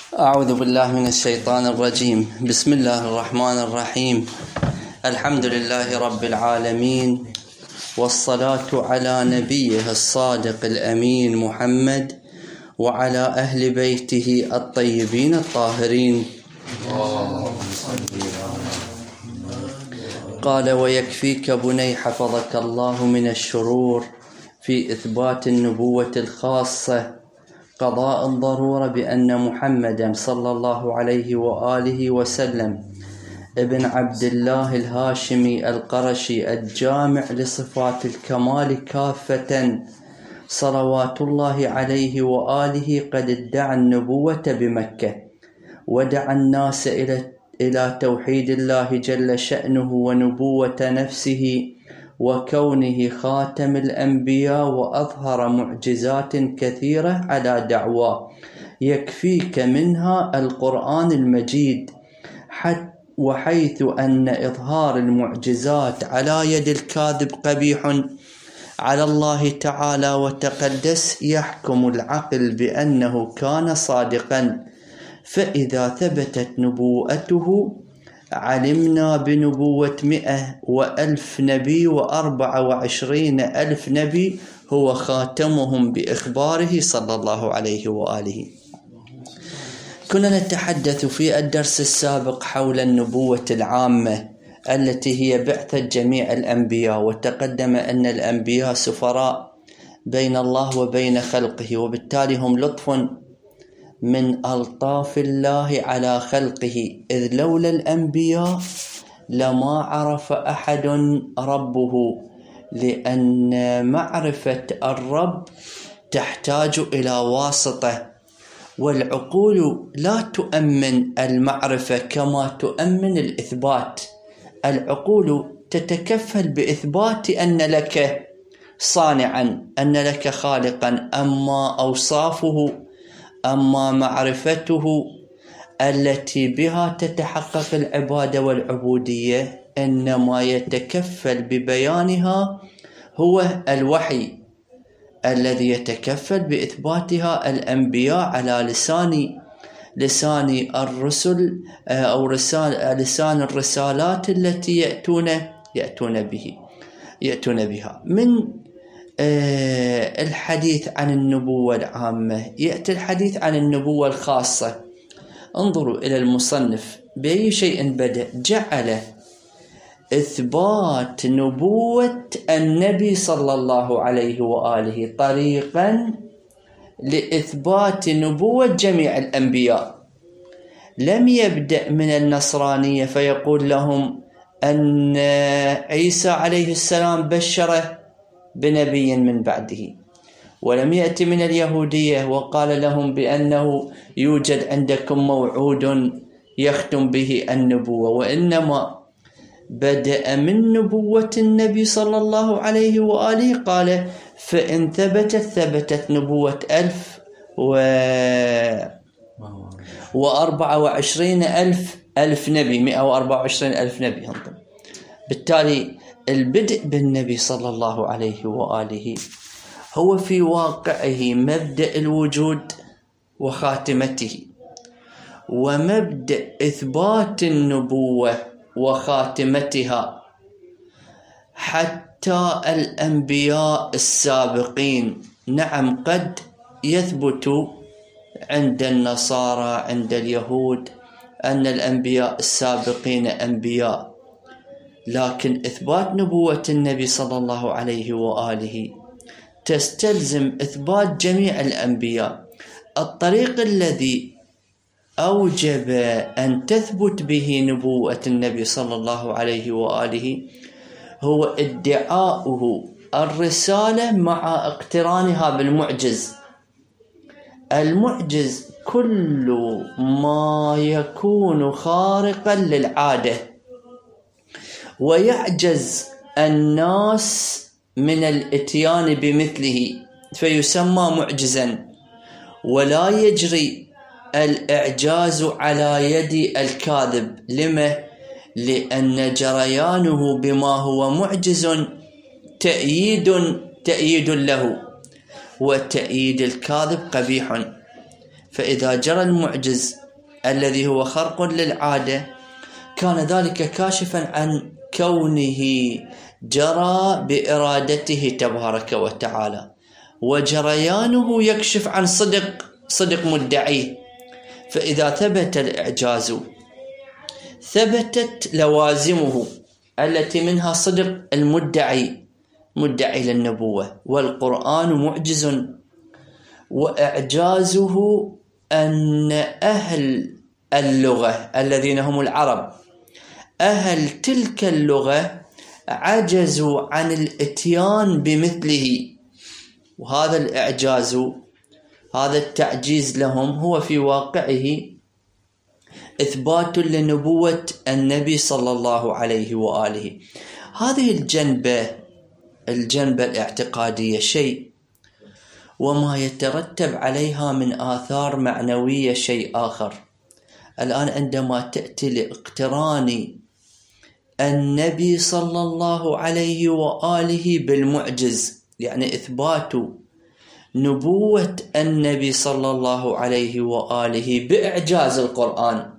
أعوذ بالله من الشيطان الرجيم. بسم الله الرحمن الرحيم. الحمد لله رب العالمين، والصلاة على نبيه الصادق الأمين محمد وعلى أهل بيته الطيبين الطاهرين. قال: ويكفيك بني حفظك الله من الشرور في إثبات النبوة الخاصة قضاء ضرورة بأن محمدا صلى الله عليه وآله وسلم ابن عبد الله الهاشمي القرشي الجامع لصفات الكمال كافة صلوات الله عليه وآله قد ادعى النبوة بمكة، ودعا الناس إلى توحيد الله جل شأنه ونبوة نفسه وكونه خاتم الأنبياء، وأظهر معجزات كثيرة على دعواه يكفيك منها القرآن المجيد، وحيث أن إظهار المعجزات على يد الكاذب قبيح على الله تعالى وتقدس، يحكم العقل بأنه كان صادقا، فإذا ثبتت نبوءته علمنا بنبوة 100,000 نبي و24,000 نبي هو خاتمهم بإخباره صلى الله عليه وآله. كنا نتحدث في الدرس السابق حول النبوة العامة التي هي بعثة جميع الأنبياء، وتقدم أن الأنبياء سفراء بين الله وبين خلقه، وبالتالي هم لطف من ألطاف الله على خلقه، إذ لولا الأنبياء لما عرف أحد ربه، لأن معرفة الرب تحتاج إلى واسطة، والعقول لا تؤمن المعرفة كما تؤمن الإثبات. العقول تتكفل بإثبات أن لك صانعا، أن لك خالقا، أما أوصافه، أما معرفته التي بها تتحقق العبادة والعبودية إنما يتكفل ببيانها هو الوحي الذي يتكفل بإثباتها الأنبياء على لسان الرسل أو لسان الرسالات التي يأتون بها. من الحديث عن النبوة العامة يأتي الحديث عن النبوة الخاصة. انظروا إلى المصنف بأي شيء بدأ. جعل إثبات نبوة النبي صلى الله عليه وآله طريقا لإثبات نبوة جميع الأنبياء. لم يبدأ من النصرانية فيقول لهم أن عيسى عليه السلام بشره بنبي من بعده، ولم يأتي من اليهودية وقال لهم بأنه يوجد عندكم موعود يختم به النبوة، وإنما بدأ من نبوة النبي صلى الله عليه وآله. قال: فإن ثبتت نبوة 1,024,000 نبي، 124,000 نبي. بالتالي البدء بالنبي صلى الله عليه وآله هو في واقعه مبدأ الوجود وخاتمته، ومبدأ إثبات النبوة وخاتمتها، حتى الأنبياء السابقين. نعم، قد يثبت عند النصارى، عند اليهود، أن الأنبياء السابقين أنبياء، لكن إثبات نبوة النبي صلى الله عليه وآله تستلزم إثبات جميع الأنبياء. الطريق الذي أوجب أن تثبت به نبوة النبي صلى الله عليه وآله هو ادعاؤه الرسالة مع اقترانها بالمعجز. المعجز كل ما يكون خارقا للعادة ويعجز الناس من الاتيان بمثله فيسمى معجزا، ولا يجري الإعجاز على يد الكاذب. لما؟ لأن جريانه بما هو معجز تأييد له، وتأييد الكاذب قبيح. فإذا جرى المعجز الذي هو خرق للعادة، كان ذلك كاشفا عن كونه جرى بإرادته تبارك وتعالى، وجريانه يكشف عن صدق مدعيه. فإذا ثبت الإعجاز ثبتت لوازمه التي منها صدق المدعي للنبوة. والقرآن معجز، وإعجازه أن أهل اللغة الذين هم العرب، أهل تلك اللغة، عجزوا عن الاتيان بمثله. وهذا الإعجاز، هذا التعجيز لهم، هو في واقعه إثبات لنبوة النبي صلى الله عليه وآله. هذه الجنبة الاعتقادية شيء، وما يترتب عليها من آثار معنوية شيء آخر. الآن عندما تأتي لاقتران النبي صلى الله عليه وآله بالمعجز، يعني إثبات نبوة النبي صلى الله عليه وآله بإعجاز القرآن.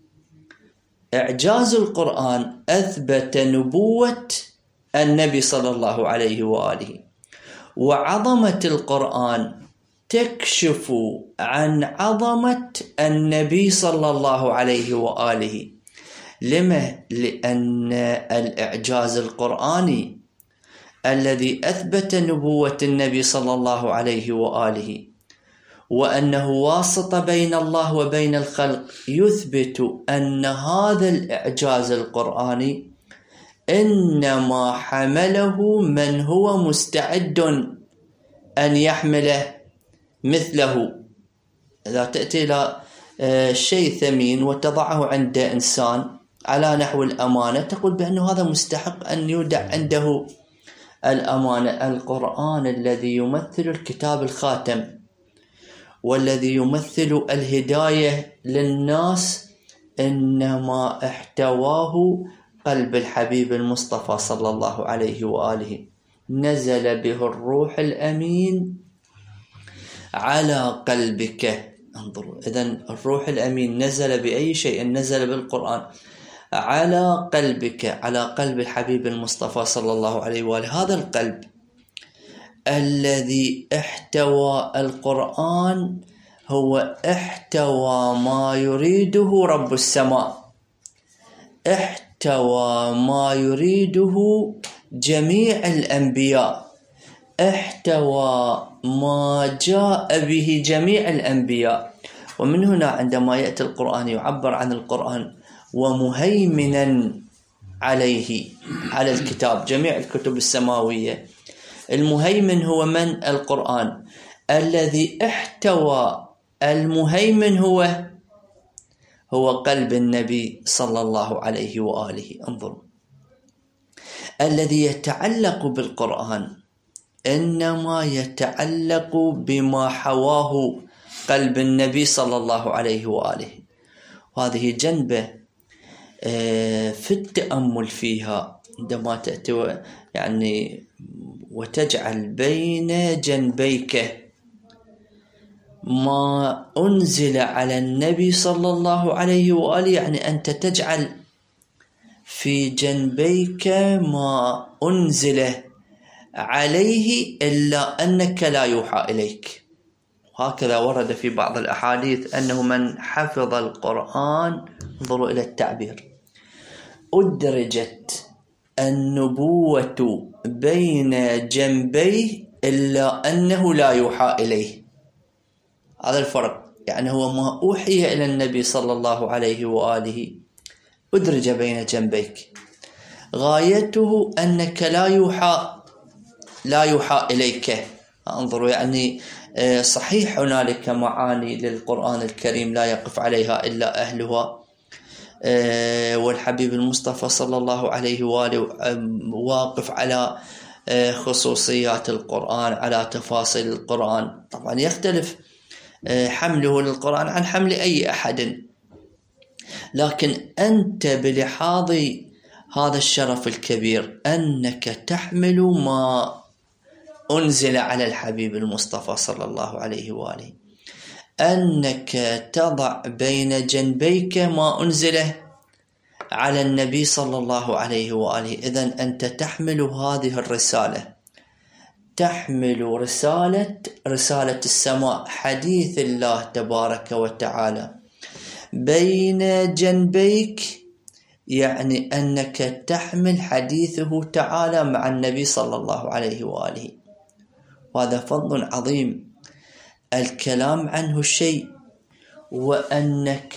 إعجاز القرآن أثبت نبوة النبي صلى الله عليه وآله، وعظمة القرآن تكشف عن عظمة النبي صلى الله عليه وآله. لما؟ لأن الإعجاز القرآني الذي أثبت نبوة النبي صلى الله عليه وآله، وأنه واسطة بين الله وبين الخلق، يثبت أن هذا الإعجاز القرآني إنما حمله من هو مستعد أن يحمله مثله. إذا تأتي إلى شيء ثمين وتضعه عند إنسان على نحو الأمانة، تقول بأنه هذا مستحق أن يودع عنده الأمانة. القرآن الذي يمثل الكتاب الخاتم، والذي يمثل الهداية للناس، إنما احتواه قلب الحبيب المصطفى صلى الله عليه وآله. نزل به الروح الأمين على قلبك. انظروا، إذن الروح الأمين نزل بأي شيء؟ نزل بالقرآن على قلبك، على قلب الحبيب المصطفى صلى الله عليه وآله. هذا القلب الذي احتوى القرآن هو احتوى ما يريده رب السماء، احتوى ما يريده جميع الأنبياء، احتوى ما جاء به جميع الأنبياء. ومن هنا عندما يأتي القرآن يعبر عن القرآن ومهيمنا عليه، على الكتاب، جميع الكتب السماوية. المهيمن هو من؟ القرآن. الذي احتوى المهيمن هو قلب النبي صلى الله عليه وآله. انظروا، الذي يتعلق بالقرآن إنما يتعلق بما حواه قلب النبي صلى الله عليه وآله. وهذه جنبة في التأمل فيها، عندما تأتي يعني وتجعل بين جنبيك ما أنزل على النبي صلى الله عليه وآله، يعني أنت تجعل في جنبيك ما أنزل عليه إلا أنك لا يوحى إليك. هكذا ورد في بعض الأحاديث أنه من حفظ القرآن، انظروا إلى التعبير، أدرجت النبوة بين جنبيه إلا أنه لا يوحى إليه. هذا الفرق، يعني هو ما أوحي إلى النبي صلى الله عليه وآله أدرج بين جنبيك، غايته أنك لا يوحى إليك. انظروا، يعني صحيح هنالك معاني للقرآن الكريم لا يقف عليها إلا أهلها، والحبيب المصطفى صلى الله عليه وآله واقف على خصوصيات القرآن، على تفاصيل القرآن. طبعا يختلف حمله للقرآن عن حمل أي أحد، لكن أنت بلحاظ هذا الشرف الكبير أنك تحمل ما أنزل على الحبيب المصطفى صلى الله عليه وآله، أنك تضع بين جنبيك ما أنزل على النبي صلى الله عليه وآله. إذن أنت تحمل هذه الرسالة، تحمل رسالة السماء، حديث الله تبارك وتعالى بين جنبيك، يعني أنك تحمل حديثه تعالى مع النبي صلى الله عليه وآله. وهذا فضل عظيم، الكلام عنه شيء وأنك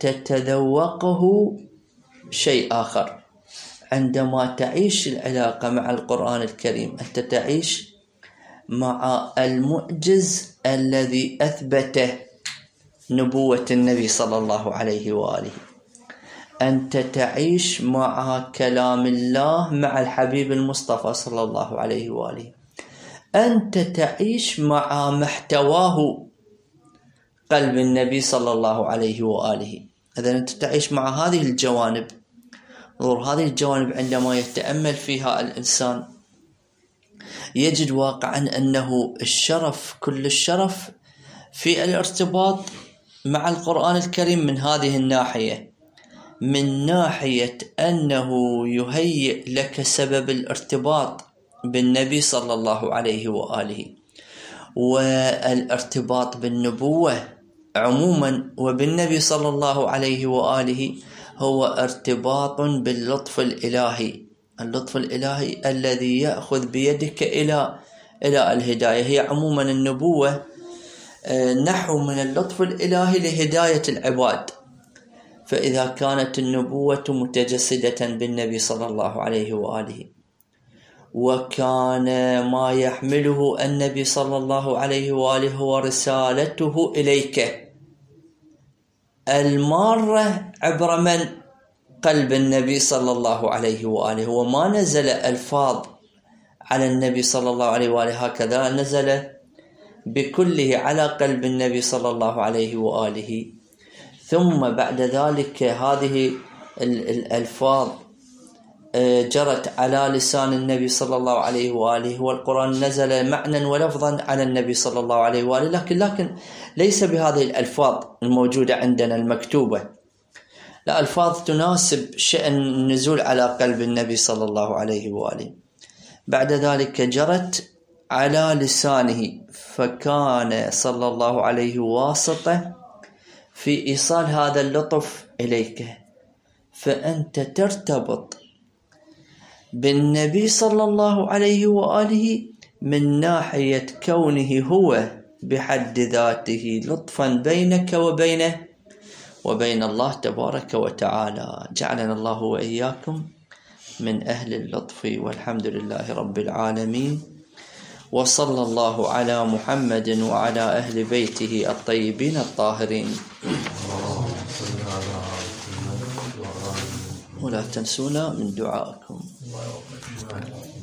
تتذوقه شيء آخر. عندما تعيش العلاقة مع القرآن الكريم أنت تعيش مع المعجز الذي أثبت نبوة النبي صلى الله عليه وآله. أنت تعيش مع كلام الله مع الحبيب المصطفى صلى الله عليه وآله. أنت تعيش مع محتواه قلب النبي صلى الله عليه وآله. إذا أنت تعيش مع هذه الجوانب. هذه الجوانب عندما يتأمل فيها الإنسان يجد واقعا أنه الشرف، كل الشرف في الارتباط مع القرآن الكريم من هذه الناحية، من ناحية أنه يهيئ لك سبب الارتباط بالنبي صلى الله عليه وآله. والارتباط بالنبوة عموما وبالنبي صلى الله عليه وآله هو ارتباط باللطف الإلهي، اللطف الإلهي الذي يأخذ بيدك إلى الهداية. هي عموما النبوة نحو من اللطف الإلهي لهداية العباد. فإذا كانت النبوة متجسدة بالنبي صلى الله عليه وآله، وكان ما يحمله النبي صلى الله عليه وآله هو رسالته إليك المارة عبر من؟ قلب النبي صلى الله عليه وآله. وما نزل ألفاظ على النبي صلى الله عليه وآله هكذا، نزل بكله على قلب النبي صلى الله عليه وآله. ثم بعد ذلك هذه الألفاظ جرت على لسان النبي صلى الله عليه وآله، والقرآن نزل معنى ولفظا على النبي صلى الله عليه وآله، لكن ليس بهذه الألفاظ الموجودة عندنا المكتوبة، لا، ألفاظ تناسب شأن النزول على قلب النبي صلى الله عليه وآله. بعد ذلك جرت على لسانه، فكان صلى الله عليه واسطة في إيصال هذا اللطف إليك، فأنت ترتبط بالنبي صلى الله عليه وآله من ناحية كونه هو بحد ذاته لطفا بينك وبين الله تبارك وتعالى. جعلنا الله وإياكم من أهل اللطف، والحمد لله رب العالمين، وصلى الله على محمد وعلى أهل بيته الطيبين الطاهرين. ولا تنسونا من دعائكم.